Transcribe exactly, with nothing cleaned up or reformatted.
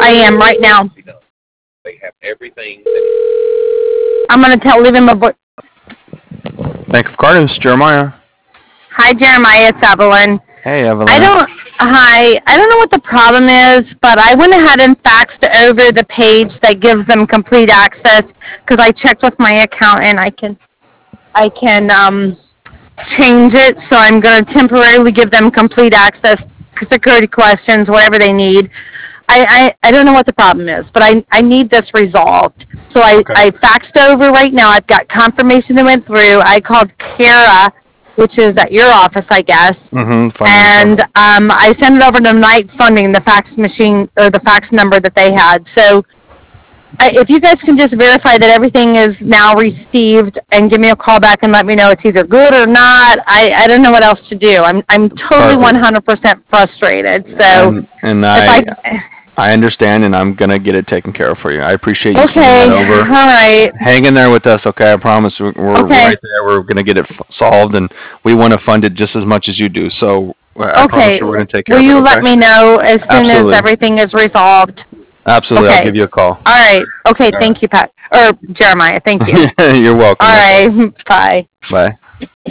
I am right now. They have everything. I'm gonna tell leave him a voice. Bank of Cardos, Jeremiah. Hi, Jeremiah. It's Evelyn. Hey, I Evelyn. don't. Hi. I don't know what the problem is, but I went ahead and faxed over the page that gives them complete access because I checked with my accountant. I can. I can um, change it, so I'm going to temporarily give them complete access for security questions, whatever they need. I, I, I don't know what the problem is, but I, I need this resolved. So I, Okay. I faxed over right now. I've got confirmation that went through. I called Kara, which is at your office, I guess. Mm-hmm. Funding And source. um, I sent it over to Night Funding, the fax machine or the fax number that they had. So I, if you guys can just verify that everything is now received and give me a call back and let me know it's either good or not, I, I don't know what else to do. I'm I'm totally Perfect. one hundred percent frustrated. So And and if I I I understand, and I'm gonna get it taken care of for you. I appreciate you sending okay, that all over. right, Hang in there with us, okay? I promise we're, we're okay, right there. We're gonna get it f- solved, and we want to fund it just as much as you do. So I I promise okay. you, we're gonna take care Will of it, you let okay? me know as soon as Absolutely, everything is resolved? absolutely. I'll Okay, give you a call. all right, okay. All right. Thank you, Pat or Jeremiah. Thank you. You're welcome. All No problem. right, bye. Bye.